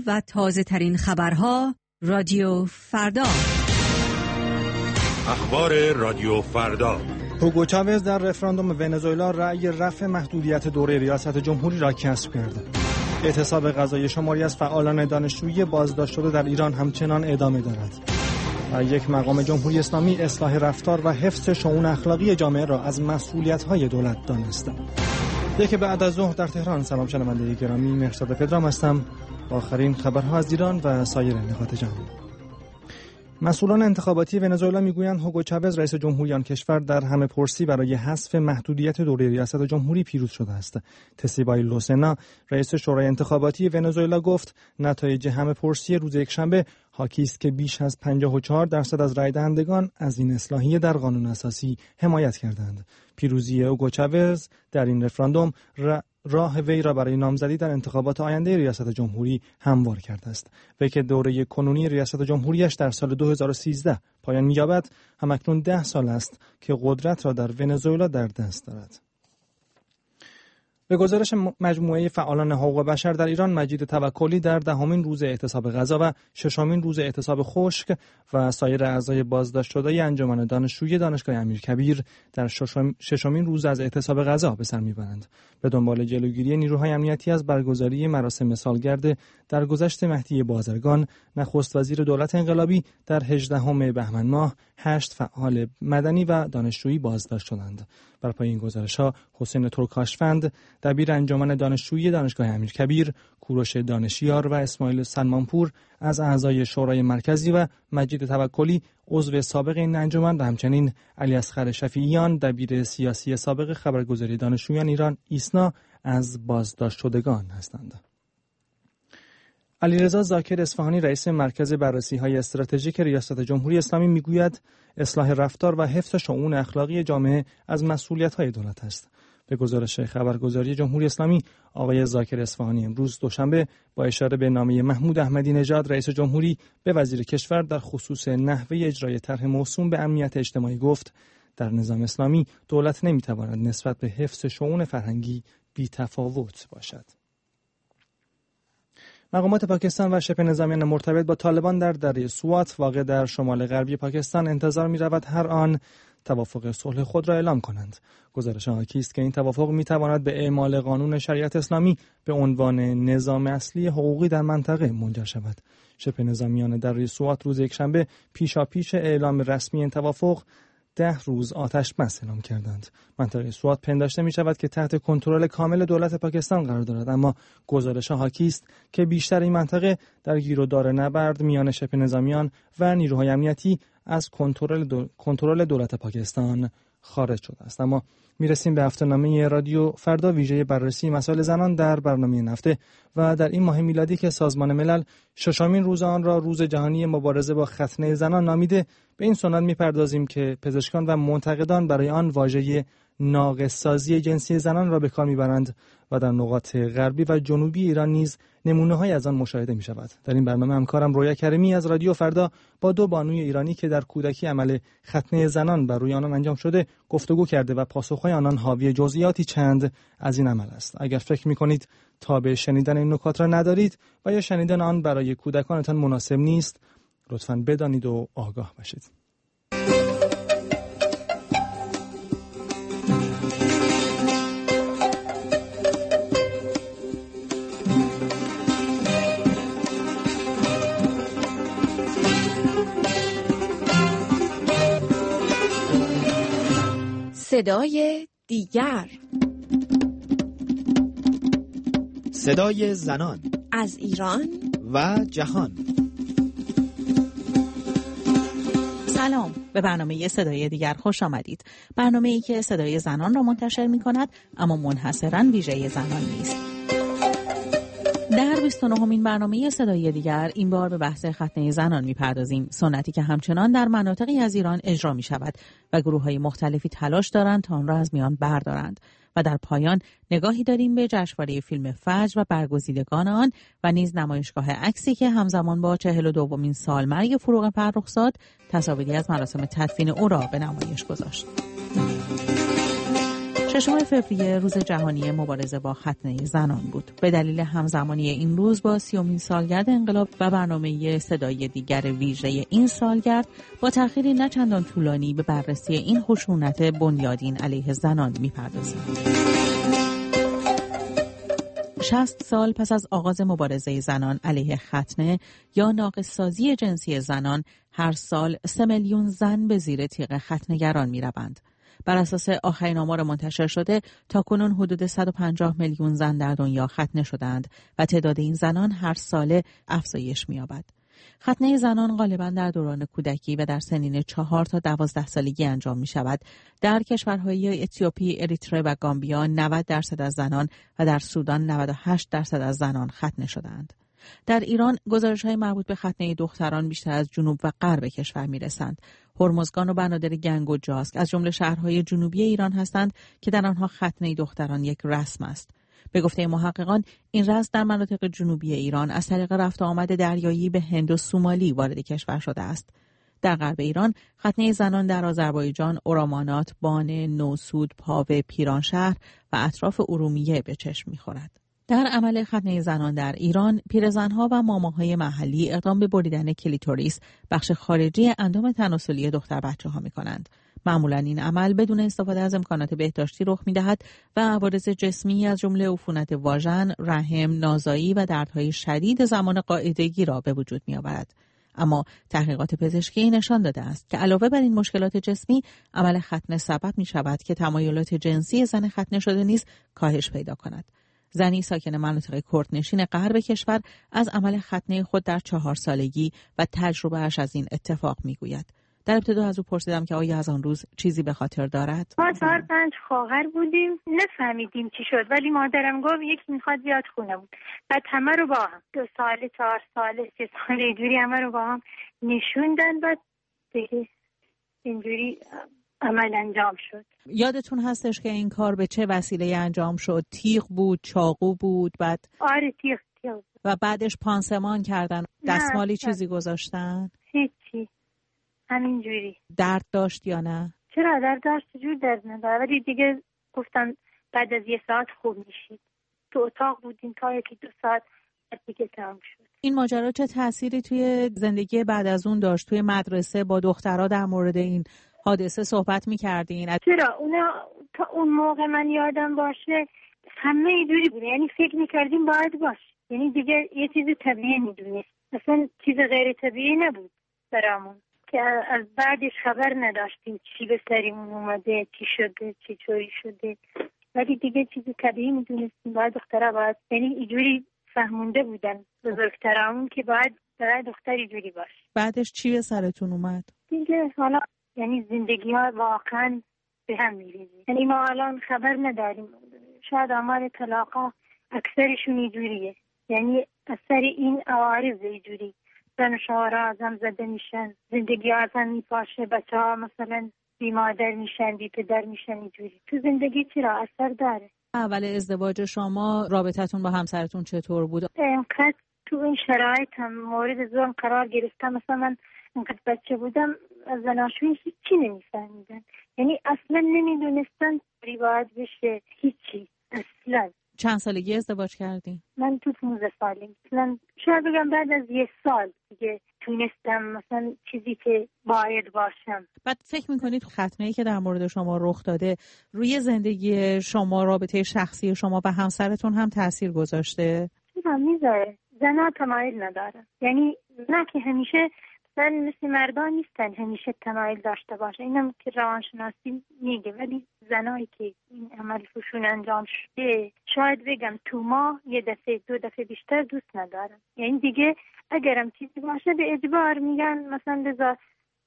و تازه ترین خبرها رادیو فردا. اخبار رادیو فردا. هوگو چاوز در رفراندوم ونزوئلا رأی رفع محدودیت دوره ریاست جمهوری را کسب کرد. اعتصاب غذایی شماری از فعالان دانشجویی بازداشت شده در ایران همچنان ادامه دارد. و یک مقام جمهوری اسلامی اصلاح رفتار و حفظ شؤون اخلاقی جامعه را از مسئولیت‌های دولت دانست. یک بعد از ظهر در تهران. سلام شنونده گرامی، مهرزاد پدرام هستم با آخرین خبرها از ایران و سایر نقاط جهان. مسئولان انتخاباتی ونزوئلا میگویند هوگو چاوز رئیس جمهوری آن کشور در همه پرسی برای حذف محدودیت دوره ریاست جمهوری پیروز شده است. تسیبای لوسنا رئیس شورای انتخاباتی ونزوئلا گفت نتایج همه پرسی روز یکشنبه حاکی است که بیش از 54% از رای دهندگان از این اصلاحیه در قانون اساسی حمایت کردند. پیروزی هوگو چاوز در این رفراندوم راه وی را برای نامزدی در انتخابات آینده ریاست جمهوری هموار کرده است. وی که دوره کنونی ریاست جمهوریش در سال 2013 پایان می‌یابد، همکنون 10 سال است که قدرت را در ونزوئلا در دست دارد. به گزارش مجموعه فعالان حقوق بشر در ایران، مجید توکلی در 10مین روز اعتصاب غذا و 6مین روز اعتصاب خشک و سایر اعضای بازداشت شده انجمن دانشجویی دانشگاه امیرکبیر در 6مین روز از اعتصاب غذا به سر میبرند. به دنبال جلوگیری نیروهای امنیتی از برگزاری مراسم سالگرد درگذشت مهدی بازرگان، نخست وزیر دولت انقلابی در 18 بهمن ماه 8 فعال مدنی و دانشجویی بازداشت شدند. بر پای این گزارش‌ها حسین ترکاشفند دبیر انجمن دانشجویی دانشگاه امیرکبیر، کوروش دانشیار و اسماعیل سلمانپور از اعضای شورای مرکزی و مجید توکلی عضو سابق این انجمن و همچنین علی اصغر شفیعیان دبیر سیاسی سابق خبرگزاری دانشجویان ایران ایسنا از بازداشت شدگان هستند. علیرضا ذاکر اصفهانی رئیس مرکز بررسی‌های استراتژیک ریاست جمهوری اسلامی میگوید اصلاح رفتار و حفظ شؤون اخلاقی جامعه از مسئولیت‌های دولت است. به گزارش خبرگزاری جمهوری اسلامی، آقای ذاکر اصفهانی امروز دوشنبه با اشاره به نامه محمود احمدی نژاد رئیس جمهوری به وزیر کشور در خصوص نحوه اجرای طرح موسوم به امنیت اجتماعی گفت در نظام اسلامی دولت نمی‌تواند نسبت به حفظ شؤون فرهنگی بی‌تفاوت باشد. مقامات پاکستان و شبه نظامیان مرتبط با طالبان در دره سوات واقع در شمال غربی پاکستان انتظار می‌رود هر آن توافق صلح خود را اعلام کنند. گزارش حاکی است که این توافق می‌تواند به اعمال قانون شریعت اسلامی به عنوان نظام اصلی حقوقی در منطقه منجر شود. شبه نظامیان دره سوات روز یکشنبه پیشاپیش اعلام رسمی این توافق 10 روز آتش بس اعلام کردند. منطقه سوات پنداشته می شود که تحت کنترل کامل دولت پاکستان قرار دارد، اما گزارش حاکی است که بیشتر این منطقه در گیر و دار نبرد میان شبه نظامیان و نیروهای امنیتی از کنترل دولت پاکستان خارج شده است. اما میرسیم به هفته‌نامه رادیو فردا ویژه بررسی مسائل زنان در برنامه این هفته و در این ماه میلادی که سازمان ملل 6مین روز آن را روز جهانی مبارزه با ختنه زنان نامیده، به این سنت میپردازیم که پزشکان و منتقدان برای آن واژه ناقص‌سازی جنسی زنان را به کار میبرند و در نقاط غربی و جنوبی ایران نیز نمونه‌های از آن مشاهده می‌شود. در این برنامه همکارم رویا کریمی از رادیو فردا با 2 بانوی ایرانی که در کودکی عمل ختنه زنان بر روی آنان انجام شده گفتگو کرده و پاسخ‌های آنان حاوی جزئیاتی چند از این عمل است. اگر فکر می‌کنید تاب شنیدن این نکات را ندارید و یا شنیدن آن برای کودکانتان مناسب نیست، لطفاً بدانید و آگاه باشید. صدای دیگر، صدای زنان از ایران و جهان. سلام، به برنامه صدای دیگر خوش آمدید. برنامه‌ای که صدای زنان را منتشر می‌کند اما منحصراً ویژه زنان نیست. در 29مین برنامه صدای دیگر این بار به بحث ختنه زنان می‌پردازیم، سنتی که همچنان در مناطقی از ایران اجرا می‌شود و گروه‌های مختلفی تلاش دارند تا آن را از میان بردارند. و در پایان نگاهی داریم به جشنواره فیلم فجر و برگزیدگان آن و نیز نمایشگاه عکسی که همزمان با 42مین سالمرگ فروغ فرخزاد تصاویری از مراسم تدفین او را به نمایش گذاشت. 6 فوریه روز جهانی مبارزه با ختنه زنان بود. به دلیل همزمانی این روز با 30مین سالگرد انقلاب و برنامه صدای دیگر ویژه این سالگرد با تأخیری نه چندان طولانی به بررسی این خشونت بنیادین علیه زنان می‌پردازیم. 60 سال پس از آغاز مبارزه زنان علیه ختنه یا ناقص‌سازی جنسی زنان، هر سال 3 میلیون زن به زیر تیغ ختنه‌گران می‌روند. بر اساس آخرین آمار منتشر شده، تاکنون حدود 150 میلیون زن در دنیا ختنه شدند و تعداد این زنان هر ساله افزایش می‌یابد. ختنه زنان غالباً در دوران کودکی و در سنین 4 تا 12 سالگی انجام می شود. در کشورهای اتیوپی، اریتره و گامبیا 90% از زنان و در سودان 98% از زنان ختنه شدند. در ایران گزارش‌های مربوط به ختنه دختران بیشتر از جنوب و غرب کشور می‌رسند. هرمزگان و بنادر گنگ و جاسک از جمله شهرهای جنوبی ایران هستند که در آنها ختنه دختران یک رسم است. به گفته محققان، این رسم در مناطق جنوبی ایران از طریق رفت و آمد دریایی به هند و سومالی وارد کشور شده است. در غرب ایران، ختنه زنان در آذربایجان، اورامانات، بانه، نوسود، پاوه، پیرانشهر و اطراف ارومیه به چشم می‌خورد. در عمل ختنه زنان در ایران، پیرزنها و ماماهای محلی اقدام به بریدن کلیتوریس، بخش خارجی اندام تناسلی دختر بچه‌ها می‌کنند. معمولاً این عمل بدون استفاده از امکانات بهداشتی رخ می‌دهد و عوارض جسمی از جمله عفونت واژن، رحم، نازایی و دردهای شدید زمان قاعدگی را به وجود می‌آورد. اما تحقیقات پزشکی نشان داده است که علاوه بر این مشکلات جسمی، عمل ختنه سبب می‌شود که تمایلات جنسی زن ختنه شده نیز کاهش پیدا کند. زنی ساکن مناطق کردنشین غرب کشور از عمل ختنه خود در 4 سالگی و تجربه‌اش از این اتفاق می‌گوید. در ابتدا از او پرسیدم که آیا از آن روز چیزی به خاطر دارد؟ ما 4-5 خواهر بودیم، نفهمیدیم چی شد، ولی مادرم گفت یکی میخواد بیاد خونه بود. بعد همه رو با هم 2 سال، 4 سال، 3 سال اینجوری همه رو با هم نشوندن. بعد دیگه اینجوری عمل انجام شد. یادتون هستش که این کار به چه وسیله انجام شد؟ تیغ بود، چاقو بود؟ بعد آره تیغ بود. و بعدش پانسمان کردن؟ دستمالی چیزی گذاشتن؟ هیچی، همینجوری. درد داشت یا نه؟ چرا درد داشت؟ جور درد نداشت، ولی دیگه گفتم بعد از 1 ساعت خوب میشید. تو اتاق بودیم تا 1-2 ساعت دیگه تمام شد. این ماجرا چه تأثیری توی زندگی بعد از اون داشت؟ توی مدرسه با دخترها در مورد این حادثه صحبت می‌کردین؟ چرا اونا تا اون موقع من یادم باشه همه اینجوری بود، یعنی فکر می‌کردیم باید باشه، یعنی دیگه یه چیز طبیعی می‌دونست، اصلا چیز غیر طبیعی نبود برامون که از بعدش خبر نداشتیم چی به سریمون اومده، چی شده، چی چوری شده، ولی دیگه چیز طبیعی می‌دونستیم باید دخترها باید، یعنی اینجوری فهمونده بودن بزرگترامون که باید برای دختر اینجوری باشه. بعدش چی به سرتون اومد؟ دیگه حالا یعنی زندگی ها واقعا به هم می‌ریزه. یعنی ما الان خبر نداریم، شاید آمار طلاقا اکثرشون اینجوریه، یعنی اثر این عوارض اینجوری زن و شوهرها از هم زده میشن، زندگی ها از هم میپاشه، بچه ها مثلا بی مادر میشن، بی پدر میشن اینجوری. تو زندگی چرا اثر داره؟ اول ازدواج شما رابطتون با همسرتون چطور بود؟ اینقدر تو این شرایط هم مورد ظلم قرار گرفتم، مثلا من اینقدر بچه بودم از زناشویی هیچی نمیفهمیدن، یعنی اصلا نمیدونستن باید بشه هیچی اصلا. چند سالگی ازدواج کردین؟ من تو 15 سالم، مثلا شاید بگم بعد از 1 سال دیگه تونستم مثلا چیزی که باید باشم. بعد فکر میکنید ختنه‌ای که در مورد شما رخ داده روی زندگی شما، رابطه شخصی شما و همسرتون هم تاثیر گذاشته؟ چرا میذاره؟ زنها تمایل ندارن، یعنی نه که همیشه زن مثل مردان نیستن همیشه تمایل داشته باشه، اینم که روانشناسی میگه، ولی زنایی که این عمل فشون انجام شده شاید بگم تو ماه 1 دفعه 2 دفعه بیشتر دوست ندارن، یعنی دیگه اگرم چیزی باشه به اجبار میگن مثلا بذار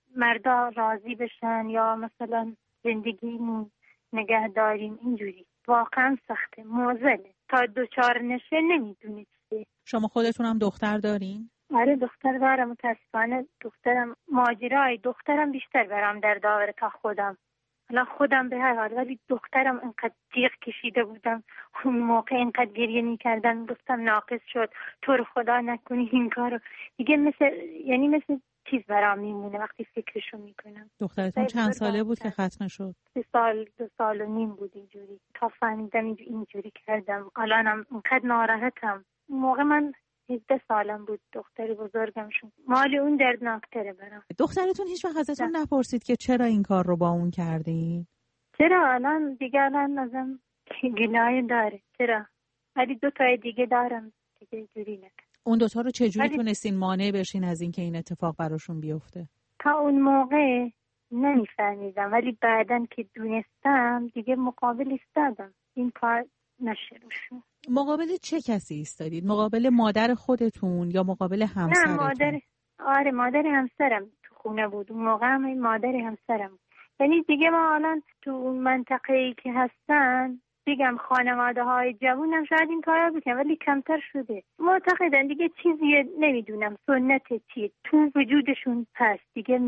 مردا راضی بشن یا مثلا زندگیمون نگه داریم، اینجوری واقعا سخته، موزله، تا 2-4 نشه نمیدونید. شما خودتون هم دختر دارین؟ آره دختر دارم، متاسفانه دخترم ماجرای دخترم بیشتر برام در داوره تا خودم. حالا خودم به هر حال، ولی دخترم اینقدر جیغ کشیده بودم اون موقع، اینقدر گریه میکردن، گفتم ناقص شد، تو رو خدا نکنی این کارو دیگه، مثل چیز برام میمونه وقتی فکرشو میکنم. دخترتون چند ساله بود که ختنه شد؟ 2 سال و نیم بود اینجوری. تا فهمیدم اینجوری کردم. الانم اینقدر ناراحتم. موقع من 17 سالم بود. دختری بزرگمشون مال اون دردناکتره برام. دخترتون هیچ وقت ازتون نپرسید که چرا این کار رو با اون کردین؟ چرا الان دیگه ازم گناه داره. چرا؟ ولی 2 تا دیگه دارم دیگه جوری نکن. اون 2 تا رو چجوری تونستین مانع بشین از این که این اتفاق براشون بیفته؟ تا اون موقع نمیفهمیدم ولی بعدن که دونستم دیگه مقابل ایستادم. این کار نشه روشون. مقابل چه کسی ایستادید؟ مقابل مادر خودتون یا مقابل همسرتون؟ نه مادر همسرم تو خونه بود. اون موقع هم مادر همسرم بود. یعنی دیگه ما الان تو اون منطقه‌ای که هستن دیگم خانواده های جوونم شاید این کارا بکنن ولی کمتر شده. معتقدن دیگه چیزی نمیدونم سنت چیه تو وجودشون هست دیگه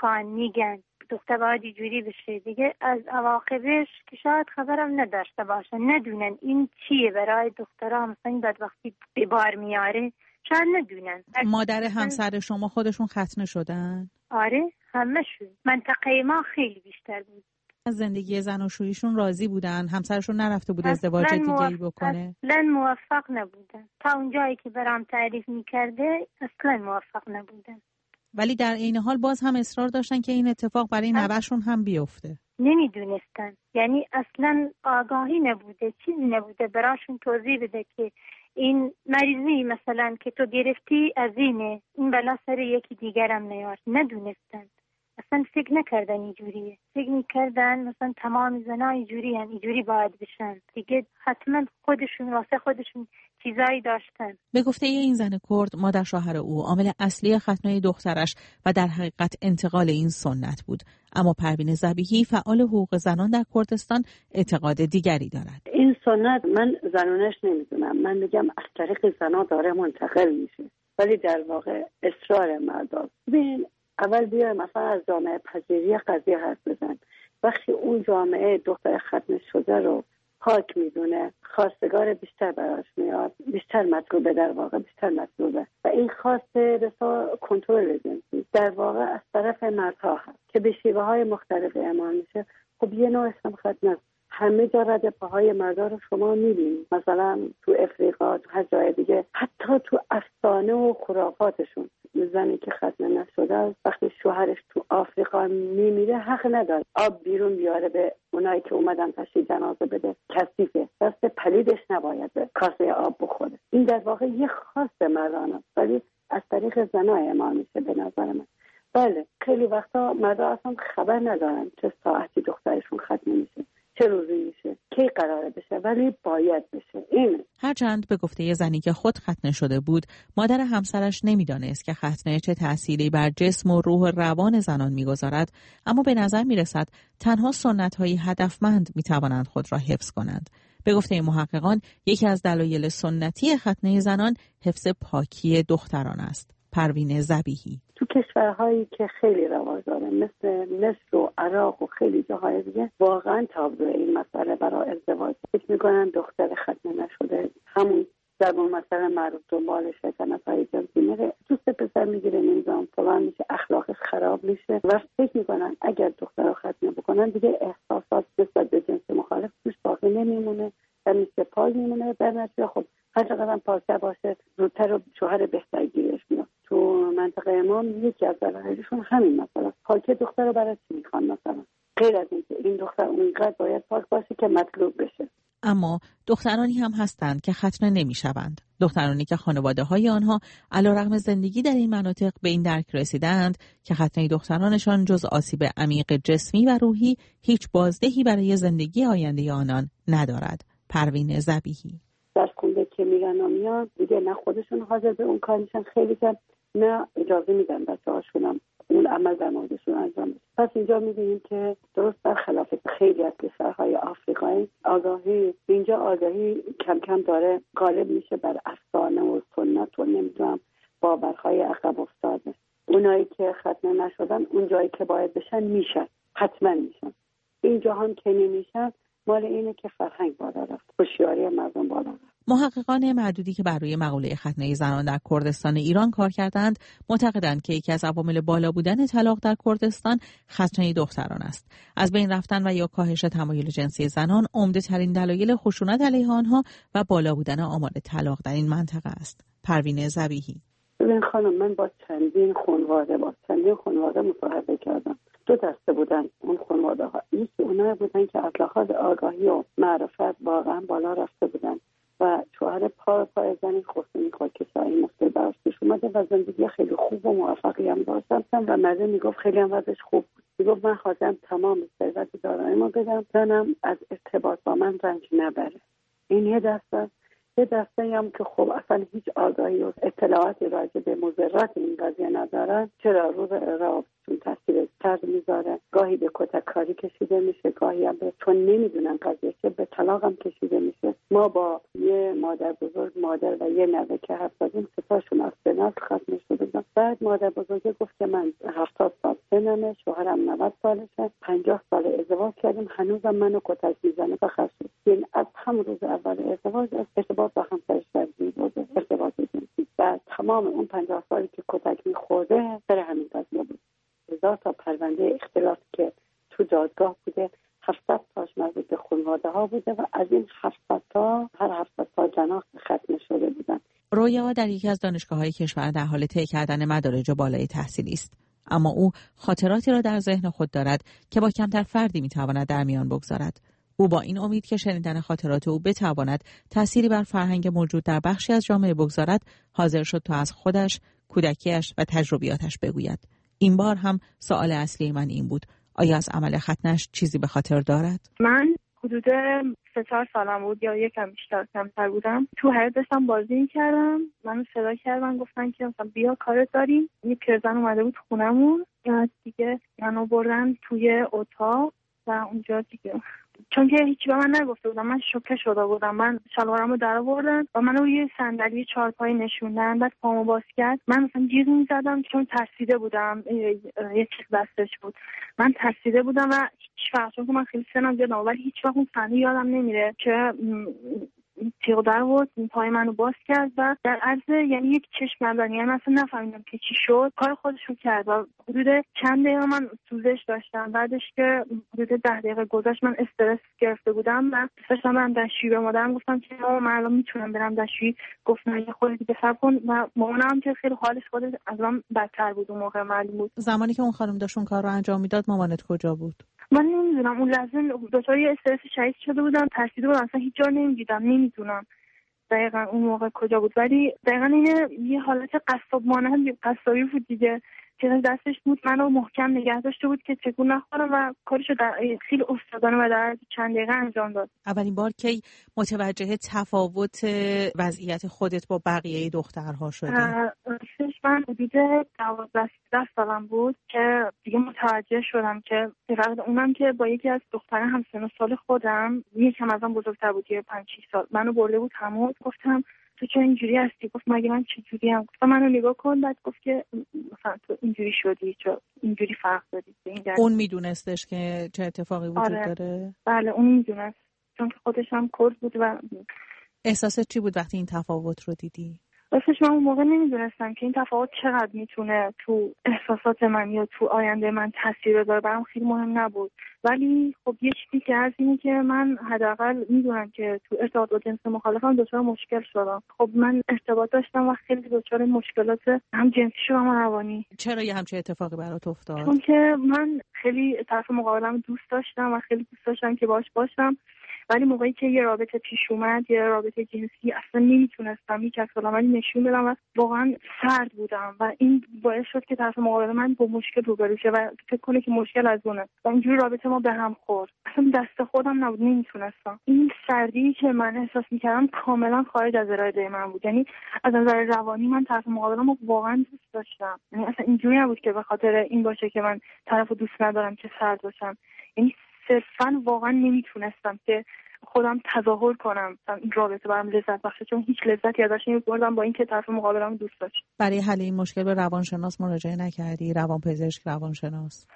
میگن دختر باید جوری بشه دیگه از عواقبش که شاید خبرم نداشته باشن ندونن این چیه برای دخترها مثلا این بدبختی به بار میاره شاید ندونن. مادر همسر شما خودشون ختنه شدن؟ آره همشون. منطقه ما خیلی بیشتر بود. از زندگی زناشوییشون راضی بودن؟ همسرشون نرفته بود ازدواج دیگه‌ای بکنه؟ اصلا موفق نبودن. تا اونجایی که برام تعریف میکرده اصلا موفق نبودن. ولی در عین حال باز هم اصرار داشتن که این اتفاق برای نوه‌شون هم بیفته. نمیدونستن. یعنی اصلا آگاهی نبوده. چیزی نبوده براشون توضیح بده که این مریضی مثلا که تو گرفتی از این بلا سر یکی دیگرم نیار. ندونستن. اصلا فکر نکردن اینجوریه. فکر میکردن مثلا تمام زنها اینجوری هم اینجوری باید بشن. دیگه حتما واسه خودشون چیزایی داشتن. به گفته این زن کرد مادر شوهر او عامل اصلی ختنه دخترش و در حقیقت انتقال این سنت بود. اما پروین ذبیحی فعال حقوق زنان در کردستان اعتقاد دیگری دارد. این سنت من زنونش نمیدونم. من میگم از طریق زنا داره منتقل میشه. ولی در واقع اصرار مرداست. ببین اول بیایم مثلا از جامعه پذیری قضیه حرف بزن. وقتی اون جامعه دختر ختنه شده رو پاک میدونه خواستگار بیشتر براش میاد، بیشتر مطلوبه، در واقع بیشتر مطلوبه و این خواست رسا کنترل جنسی در واقع از طرف مردها هست که به شیوه های مختلف اعمال میشه. خب یه نوع اسم ختنه همه جا رد پاهای مردا رو شما میبینید، مثلا تو افریقا، تو هر جای دیگه، حتی تو افسانه و خرافاتشون. زنی که ختنه نشده است وقتی شوهرش تو آفریقا میمیره حق نداره آب بیرون بیاره به اونایی که اومدن تشییع جنازه بده. کثیفه، دست پلیدش نباید به کاسه آب بخوره. این در واقع یه خواست مردانه است ولی از طریق زنا اعمال میشه به نظر من. بله خیلی وقتا مردا اصلا خبر ندارن چه ساعتی دخترشون ختنه میشه، چه روزی میشه، کی قراره بشه، ولی باید بشه. این هرچند به گفته زنی که خود ختنه شده بود مادر همسرش نمیدانست که ختنه چه تأثیری بر جسم و روح و روان زنان میگذارد، اما به نظر میرسد تنها سنت‌های هدفمند میتوانند خود را حفظ کنند. به گفته محققان یکی از دلایل سنتی ختنه زنان حفظ پاکی دختران است. پروین ذبیحی تو کشورهایی که خیلی رواج داره مثل مصر و عراق و خیلی جاهای دیگه واقعا تابو این مسئله برای ازدواج. فکر میکنن دختر ختنه نشده همون زبون مثلا معروف دنبال شیطنت‌های جنسی میره، دوست پسر میگیره، نمیدونم فلان میشه، اخلاقش خراب میشه و فکر میکنن اگر دختر رو ختنه بکنن دیگه احساسات نسبت به جنس مخالف توش باقی نمیمونه و میشه پای میمونه. در نتیجه خب هر چقدر پاکتر باشه زودتر و شوهر بهتر گیرش میاد. تو منطقه ما یکی از دلایلشون همین مثلا پاکی دختر رو برای چی میخوان، مثلا غیر از اینکه این دختر اونقدر باید پاک باشه که مطلوب بشه. اما دخترانی هم هستند که ختنه نمیشوند. دخترانی که خانواده‌های آنها علیرغم زندگی در این مناطق به این درک رسیدند که ختنه دخترانشان جز آسیب عمیق جسمی و روحی هیچ بازدهی برای زندگی آینده آنان ندارد. پروین ذبیحی در خونده که میرن و میان دیگه نه خودشون حاضر به اون کار میشن، خیلی کم نه اجازه میدن بچه‌هاشون اون عمل در موردشون انجام بشه. پس اینجا میبینیم که درست برخلاف خیلی از کشورهای آفریقایی آگاهی کم کم داره غالب میشه بر افسانه و سنت و نمیدونم باورهای عقب افتاده. اونایی که ختنه نشدن اون جایی که باید بشن میشن، حتما میشن. این جهان که نمیشن مال اینه که فرهنگ بالا رفت، هوشیاری مردم بالا رفت. محققان معدودی که بر روی مقوله ختنه زنان در کردستان ایران کار کردند معتقدند که یکی از عوامل بالا بودن طلاق در کردستان ختنه دختران است. از بین رفتن و یا کاهش تمایل جنسی زنان عمده ترین دلایل خشونت علیه آنها و بالا بودن آمار طلاق در این منطقه است. پروین ذبیحی: ببین خانم، من با چندین خانواده مصاحبه کردم. دو دسته بودن اون خانواده ها. یکی اونایی بودن که از لحاظ آگاهی و معرفت واقعا بالا رفته بودن و شوهر پای زنی خصوصی خاکستری مشکل براش پیش اومده و زندگی خیلی خوب و موفقی هم داشتن و مرده میگفت خیلی هم وضعش خوب بود. میگفت من خواستم تمام ثروت داراییمو بدم زنم از ارتباط با من رنج نبره. این یه دسته هم که خب اصلا هیچ آگاهی و اطلاعاتی راجع به مضرات این قضیه ندارن. چرا رو روابطشون تاثیر سرد میذاره، گاهی به کتککاری کشیده میشه، گاهی هم به چون نمیدونن قضیه چه به طلاق هم کشیده میشه. ما با یه مادر بزرگ، مادر و یه نوه که حرف زدیم، ستاشون از سنت ختم شده بودن. بعد مادر بزرگه گفت که من 70 سال سنمه، شوهرم 90 سالشه، 50 سال ازدواج کردیم، هنوزم منو کتک میزنه و خرسو. یعنی از همون روز اول ازدواج ارتباط با همسرش بوده، ارتباط جنسی. و تمام اون 50 سالی که کتک میخورده سر همین قضیه بود. 1000 تا پرونده اختلاف که تو دادگاه بوده، 700 تاش مربوط به خانواده ها بوده و از این 700 تا هر 700 تا جناح ختم شده بودن. رویا در یکی از دانشگاه‌های کشور در حال طی کردن مدارج بالای تحصیلی است، اما او خاطراتی را در ذهن خود دارد که با کمتر فردی میتواند در میان بگذارد. او با این امید که شنیدن خاطرات او بتواند تأثیری بر فرهنگ موجود در بخشی از جامعه بگذارد، حاضر شد تا از خودش، کودکیش و تجربیاتش بگوید. این بار هم سوال اصلی من این بود: آیا از عمل ختنش چیزی به خاطر دارد؟ من حدود 3-4 سالم بود یا یکم بیشتر، کمتر بودم. تو حیاط داشتم بازی می‌کردم، منو صدا کردن، گفتن که مثلا بیا کارت داریم. یه پیرزن اومده بود خونمون، دیگه منو بردن توی اتاق و اونجا دیگه چون که هیچی به من نگفته بودم، من شوکه شده بودم. من شلوارمو درآوردن و منو روی صندلی چهارپایی نشوندن، بعد پامو باز کرد. من مثلا جیغ می‌زدم چون ترسیده بودم، یه چیز دستش بود. من ترسیده بودم و هیچ وقت، چون من خیلی سنم زیاده، ولی هیچ وقت اون صحنه یادم نمیره که تیغ در بود، پای منو باز کرد و در عرض یعنی یک چشم نزدن، یعنی مثلا نفهمیدم که چی شد، کار خودشو کرد و حدود چند دقیقه من سوزش داشتم. بعدش که حدود 10 دقیقه گذشت من استرس گرفته بودم و داشتم برم دستشویی. به مادرم گفتم که من الان میتونم برم دستشویی. گفت نه، خودت دیگه صبر کن. و مامانم که خیلی حالش خودش از من بدتر بود اون موقع، معلوم بود. زمانی که اون خانم داشت اون کار رو انجام میداد مامانت کجا بود؟ من نمیدونم، اون لحظه دچار یه استرس شدید شده بودم، ترسیده بودم، اصلا هیچ جا نمیدیدم، نمیدونم دقیقاً اون موقع کجا بود. ولی دقیقاً اینه یه حالت قصاب مانند قصابی بود دیگه، که دستش بود منو محکم نگه داشته بود که تکون نخورم و کارشو خیلی استادانه و در چند دقیقه انجام داد. اولین بار که متوجه تفاوت وضعیت خودت با بقیه دخترها شدی؟ من حدود 12 سالم بود که دیگه متوجه شدم که فقط اونم که با یکی از دختران همسن و سال خودم، یکم ازم بزرگتر بود، 5-6 سال، منو برده بود همون. گفتم تو چه اینجوری هستی؟ گفت مگه من چجوری ام؟ گفتم منو نگاه کن. بعد گفت که مثلا تو اینجوری شدی، چه اینجوری فرق دادی. اون میدونستش که چه اتفاقی وجود داره؟ بله اون میدونست، چون که خودش هم کرد بود. و احساست چی بود وقتی این تفاوت رو دیدی؟ راستش من اون موقع نمیدونستم که این تفاوت چقدر میتونه تو احساسات من یا تو آینده من تاثیر بذاره. برام خیلی مهم نبود، ولی خب یه چیزی که هست اینه که من حداقل میدونم که تو ارتباط با جنس مخالفم دچار مشکل شدم. خب من ارتباط داشتم و خیلی دچار مشکلات هم جنسی شدم و روانی. چرا یه همچین اتفاقی برات افتاد؟ چون که من خیلی طرف مقابلم دوست داشتم و خیلی دوست داشتم که باهاش باشم، ولی موقعی که یه رابطه پیش اومد، یه رابطه جنسی، اصلا نمیتونستم هیچ عکس‌العملی نشون بدم و واقعا سرد بودم و این باعث شد که طرف مقابل من با مشکل روبرو شه و فکر کنه که مشکل از اونه و اینجوری رابطه ما به هم خورد. اصلا دست خودم نبود، نمیتونستم. این سردی که من احساس میکردم کاملا خارج از اراده من بود. یعنی از نظر روانی من طرف مقابلم واقعا دوست داشتم، یعنی اصلا اینجوری نبود که به خاطر این باشه که من طرفو دوست ندارم که سرد باشم. یعنی صرفاً واقعا نمیتونستم که خودم تظاهر کنم این رابطه برام لذت بخشه، چون هیچ لذتی ازش نمی‌بردم با اینکه طرف مقابلم دوست داشت. برای حل این مشکل به روانشناس مراجعه نکردی؟ روانپزشک، روانشناس؟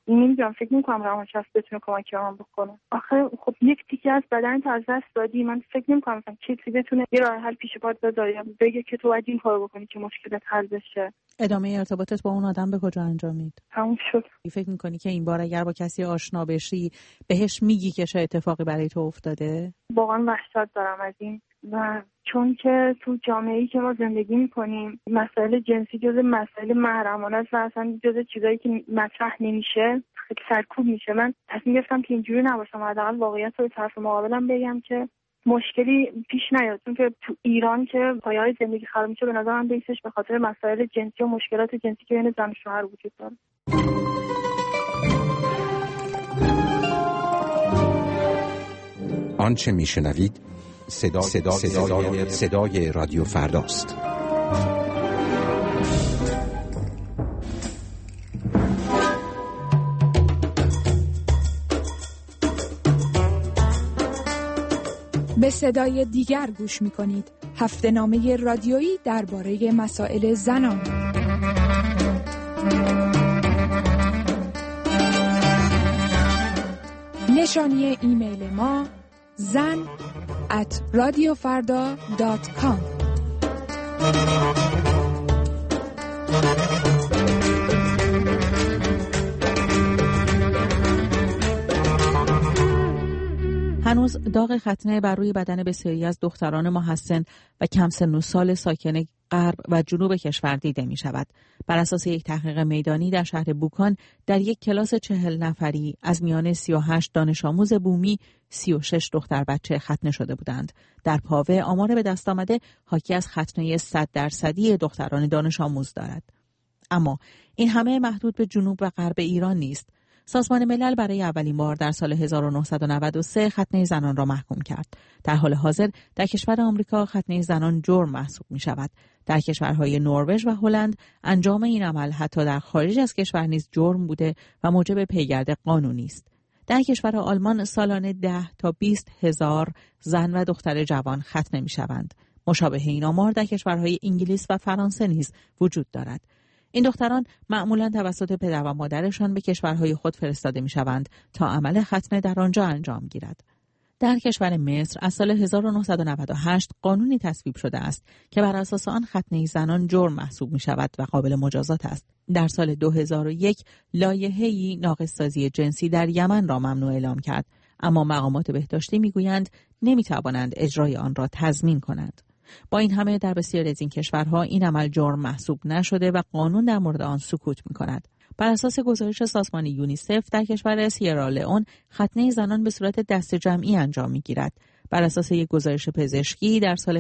نمیدونم، فکر نمی‌کنم روانشناس بتونه کمک من بکنه. آخه خب یک تیکه از بدن تو از دست دادی، من فکر نمی‌کنم مثلا کسی بتونه یه راه حل پیش پات بذاره، بگه که تو باید این کارو بکنی که مشکلت حل بشه. ادامه ارتباطت با اون آدم به کجا انجامید؟ تموم شد. فکر می‌کنی که این بار اگر با کسی آشنا بشی بهش میگی که چه اتفاقی برای تو افتاده؟ واقعا وحشت دارم از این، و چون که تو جامعه‌ای که ما زندگی می‌کنیم مسائل جنسی جزء مسائل محرمانه است و اصلا جزء چیزایی که مطرح نمیشه، خیلی سرکوب میشه. من تصمیم گرفتم که اینجوری نباشم، حداقل واقعیت رو به طرف مقابلم بگم که مشکلی پیش نیاد، چون که تو ایران که پایه‌های زندگی خراب میشه به نظر من بیسش به خاطر مسائل جنسی و مشکلات جنسی که بین زن و شوهر وجود داره. آنچه میشنوید صدای رادیو فرداست. به صدای دیگر گوش می‌کنید. هفته‌نامه رادیویی درباره مسائل زنان. نشانی ایمیل ما zan@radiofarda.com. هنوز داغ ختنه بر روی بدن بسیاری از دختران محسن و کم سن و سال ساکن غرب و جنوب کشور دیده می شود. بر اساس یک تحقیق میدانی در شهر بوکان در یک کلاس 40 نفری از میان 38 دانش آموز بومی 36 دختر بچه ختنه شده بودند. در پاوه آمار به دست آمده حاکی از ختنه 100% دختران دانش آموز دارد. اما این همه محدود به جنوب و غرب ایران نیست. سازمان ملل برای اولین بار در سال 1993 ختنه زنان را محکوم کرد. در حال حاضر در کشور آمریکا ختنه زنان جرم محسوب می شود. در کشورهای نروژ و هلند انجام این عمل حتی در خارج از کشور نیز جرم بوده و موجب پیگرد قانونی است. در کشور آلمان سالانه 10 تا 20 هزار زن و دختر جوان ختنه می شوند. مشابه این آمار در کشورهای انگلیس و فرانسه نیز وجود دارد. این دختران معمولاً توسط پدر و مادرشان به کشورهای خود فرستاده می‌شوند تا عمل ختنه در آنجا انجام گیرد. در کشور مصر از سال 1998 قانونی تصویب شده است که بر اساس آن ختنه زنان جرم محسوب می‌شود و قابل مجازات است. در سال 2001 لایحه‌ای ناقص‌سازی جنسی در یمن را ممنوع اعلام کرد، اما مقامات بهداشتی می‌گویند نمی‌توانند اجرای آن را تضمین کنند. با این همه در بسیاری از این کشورها این عمل جرم محسوب نشده و قانون در مورد آن سکوت می‌کند. بر اساس گزارش سازمان یونیسف در کشور سیرالئون ختنه زنان به صورت دست جمعی انجام می‌گیرد. بر اساس یک گزارش پزشکی در سال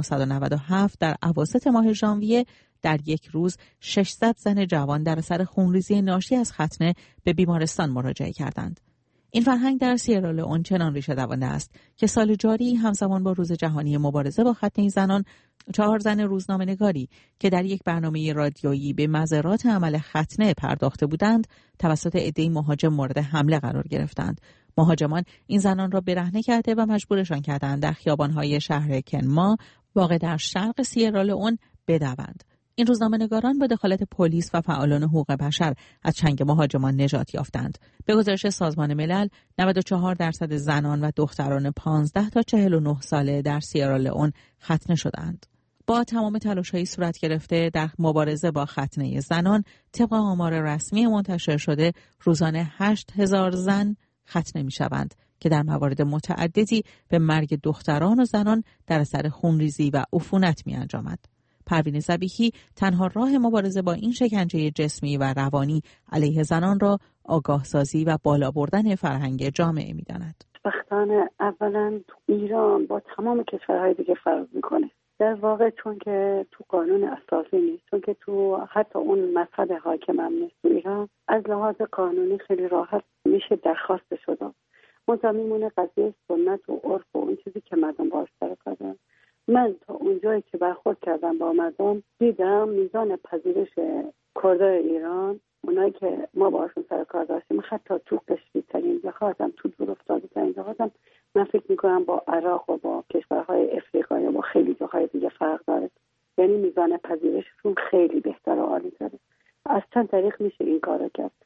1997 در اواسط ماه ژانویه در یک روز 600 زن جوان در اثر خونریزی ناشی از ختنه به بیمارستان مراجعه کردند. این فرهنگ در سیرالئون چنان ریشه دوانده است که سال جاری همزمان با روز جهانی مبارزه با ختنه زنان 4 زن روزنامه‌نگاری که در یک برنامه رادیویی به مضرات عمل ختنه پرداخته بودند توسط عده‌ای مهاجم مورد حمله قرار گرفتند. مهاجمان این زنان را برهنه کرده و مجبورشان کردند در خیابان‌های شهر کنما واقع در شرق سیرالئون بدوند. این روزنامه‌نگاران با دخالت پلیس و فعالان حقوق بشر از چنگ مهاجمان نجات یافتند. به گزارش سازمان ملل 94% زنان و دختران 15 تا 49 ساله در سیرالئون ختنه شدند. با تمام تلاش‌های صورت گرفته در مبارزه با ختنه زنان، طبق آمار رسمی منتشر شده روزانه 8000 زن ختنه می‌شوند که در موارد متعددی به مرگ دختران و زنان در اثر خونریزی و عفونت می‌انجامد. پروین ذبیحی تنها راه مبارزه با این شکنجه جسمی و روانی علیه زنان را آگاه سازی و بالا بردن فرهنگ جامعه می‌داند. خوشبختانه اولا تو ایران با تمام کشورهای دیگه فرق میکنه. در واقع چون که تو قانون اساسی نیست، چون که تو حتی اون مذهب حاکم هم نیست تو ایران، از لحاظ قانونی خیلی راحت میشه درخواست شده. منتها میمونه قضیه سنت و عرف و اون چیزی که مردم باش سر کردن. من تا اونجایی که برخورد کردم با مردم دیدم میزان پذیرش کردای ایران، اونایی که ما باشون سر کار داشتیم، حتی تو قشری‌ترین جهاتم، تو دورافتاده‌ترین جهاتم، من فکر میکنم با عراق و با کشورهای افریقایی و با خیلی جاهای دیگه فرق داره. یعنی میزان پذیرششون خیلی بهتر و عالی تره. از چند طریق میشه این کارو کرد.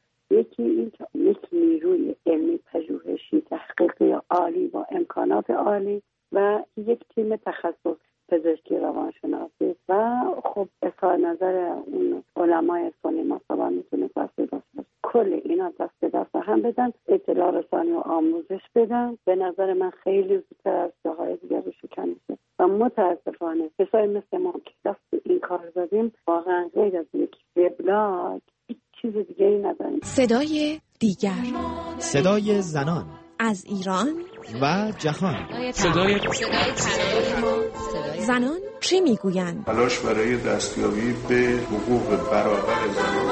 یکی این که یک نیروی علمی پژوهشی تحقیقی عالی با امکانات عالی و یک تیم تخصص پزشکی روانشناسی و خب اظهار نظر اون علمای سنی مصابا میتونه دست به دست باشه. کل اینا دست به دست هم بدن، اطلاع رسانی و آموزش بدن. به نظر من خیلی زودتر از جاهای دیگر رو شکن میشه و متاسفانه کسایی مثل ما که دست این کار زدیم واقعا غیر از یک وبلاگ هیچ چیز دیگری نداریم. صدای دیگر، صدای زنان از ایران و جهان. صدای زنان چه میگویند؟ تلاش برای دستیابی به حقوق برابر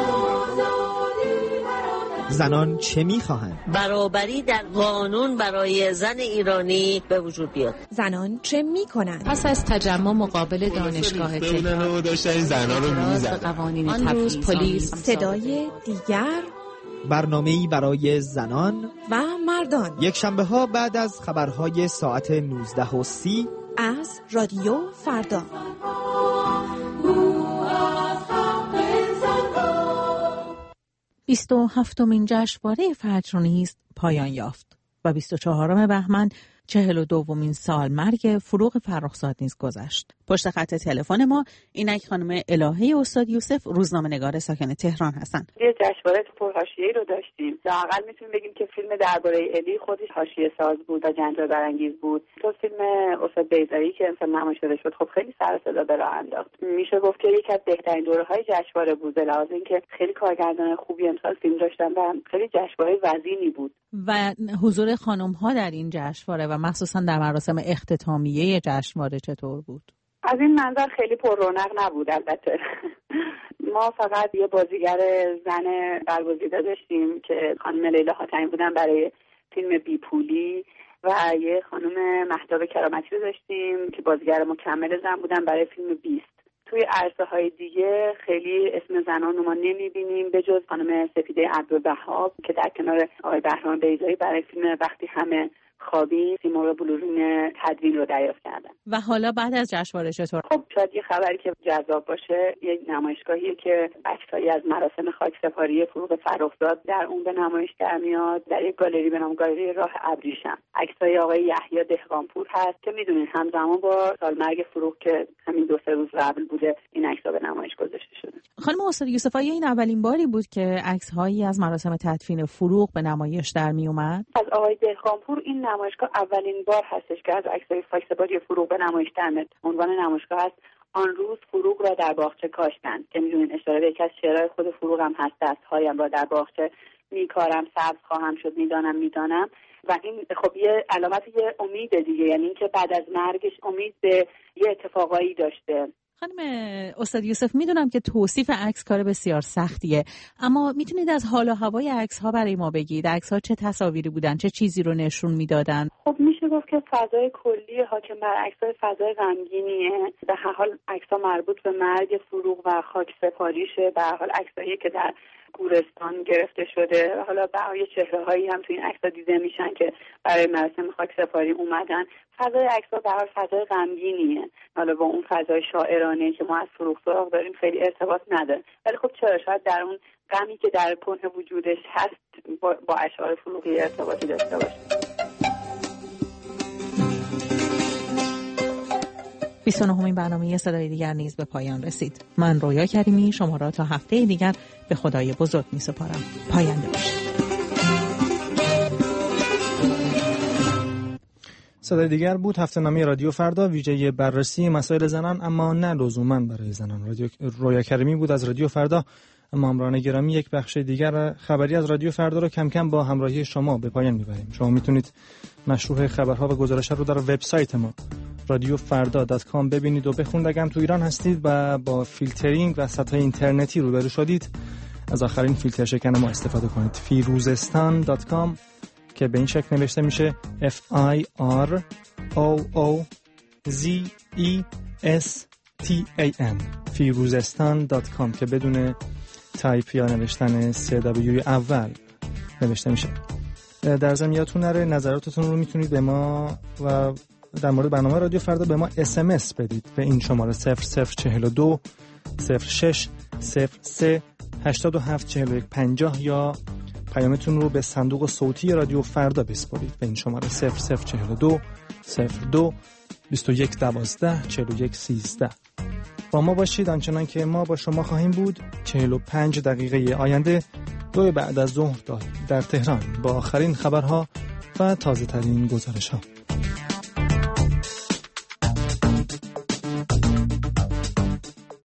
زنان چه میخواهند؟ برابری در قانون برای زن ایرانی به وجود بیاد. زنان چه میکنند؟ پس از تجمع مقابل دانشگاه تهران داشتن زنان رو میزدن. قوانین تبعیض پلیس. صدای دیگر، برنامه‌ای برای زنان و مردان، یک شنبه ها بعد از خبرهای ساعت 19:30 از رادیو فردا. 27مین جشنواره فجر نیز پایان یافت و 24 بهمن 42مین سال مرگ فروغ فرخزاد نیز گذشت. پشت خط تلفن ما اینک خانم الهه استاد یوسف، روزنامه‌نگار ساکن تهران هستند. یه جشنواره پرحاشیه‌ای رو داشتیم. لااقل میتونیم بگیم که فیلم درباره الی خودش حاشیه ساز بود و جنجال برانگیز بود. تو فیلم استاد بیضایی که امسال نمایش داده شد خب خیلی سر و صدا به راه انداخت. میشه گفت که یکی از بهترین دوره‌های جشنواره بود، به لحاظ اینکه خیلی کارگردان خوبی امسال فیلم داشتن و خیلی جشنواره وزینی بود. و حضور خانم‌ها در این جشنواره و مخصوصا در مراسم اختتامیه جشنواره چطور بود؟ از این منظر خیلی پر رونق نبود. البته ما فقط یه بازیگر زن برگزیده داشتیم که خانم لیلا حاتمی بودن برای فیلم بیپولی و یه خانم مهتاب کرامتی رو داشتیم که بازیگر مکمل زن بودن برای فیلم 20. توی عرصه‌های دیگه خیلی اسم زنان رو ما نمی‌بینیم به جز خانم سپیده عبدالوهاب که در کنار آقای بهرام بیضایی برای فیلم وقتی همه خوابی سیمرغ بلورین تدوین رو دریافت کردن. و حالا بعد از جشنواره چطور؟ خب شاید یه خبری که جذاب باشه، یه نمایشگاهیه که عکسایی از مراسم خاکسپاری فروغ فرخزاد در اون به نمایش در میاد در یک گالری به نام گالری راه ابریشم. عکسای آقای یحیی دهقانپور هست که میدونید همزمان با سالمرگ فروغ که همین 2-3 روز قبل بوده این عکس‌ها به نمایش گذاشته شده. خانم استاد یوسف، این اولین باری بود که عکس‌هایی از مراسم تدفین فروغ به نمایش در می اومد؟ از آقای دهقانپور این نمایشگاه اولین بار هستش که از عکس‌های خاکسپاری فروغ به نمایش در میاد. عنوان نمایشگاه هست آن روز فروغ را در باغچه کاشتند که میدونین اشاره به یکی از شعرهای خود فروغ هم هست، دست‌هایم را در باغچه میکارم سبز خواهم شد میدانم و این خب یه علامت یه امید دیگه، یعنی اینکه بعد از مرگش امید به یه اتفاقایی داشته. خانم استاد یوسف، میدونم که توصیف عکس کار بسیار سختیه، اما میتونید از حال و هوای عکس‌ها برای ما بگید؟ عکس‌ها چه تصاویری بودن؟ چه چیزی رو نشون میدادن؟ خب میشه گفت که فضای کلی حاکم بر عکس‌ها فضای غمگینیه. به هر حال عکس‌ها مربوط به مرگ فروغ و خاکسپاریشه. به هر حال عکسایی که در گورستان گرفته شده، حالا برای چهره‌هایی هم تو این عکس‌ها دیده میشن که برای مراسم خاکسپاری اومدن. فضای عکس‌ها به هر حال فضای غمگینیه. حالا با اون فضای شاعرانه که ما از فروغ سراغ داریم خیلی ارتباط نداره، ولی خب چرا شاید در اون غمی که در کنه وجودش هست با اشعار فروغی ارتباطی داشته باشه. 29مین برنامه صدای دیگر نیز به پایان رسید. من رویا کریمی شما را تا هفته دیگر به خدای بزرگ می سپارم. پاینده باشید. صدای دیگر بود هفته‌نامه رادیو فردا، ویژه بررسی مسائل زنان اما نه لزوماً برای زنان. رویا کریمی بود از رادیو فردا. اما همراهان گرامی، یک بخش دیگر خبری از رادیو فردا رو کم کم با همراهی شما به پایان می‌بریم. شما میتونید مشروح خبرها و گزارش‌ها رو در وبسایت ما radiofarda.com ببینید و بخونید. اگر تو ایران هستید و با فیلترینگ و سطح اینترنتی روبرو شدید، از آخرین فیلتر شکن ما استفاده کنید. firuzestan.com که به این شکل نوشته میشه FIROOZESTAN firuzestan.com که بدون تایپ یا نوشتن CW اول نوشته میشه. در ضمن یادتون نره نظراتتون رو میتونید به ما و در مورد برنامه رادیو فردا به ما SMS بدید به این شماره 0042 06 03 87 41 50 یا پیامتون رو به صندوق صوتی رادیو فردا بسپارید به این شماره 0042 02 21 12 41 13. با ما باشید آنچنان که ما با شما خواهیم بود. 45 دقیقه آینده 2 بعد از ظهر در تهران با آخرین خبرها و تازه ترین گزارش ها.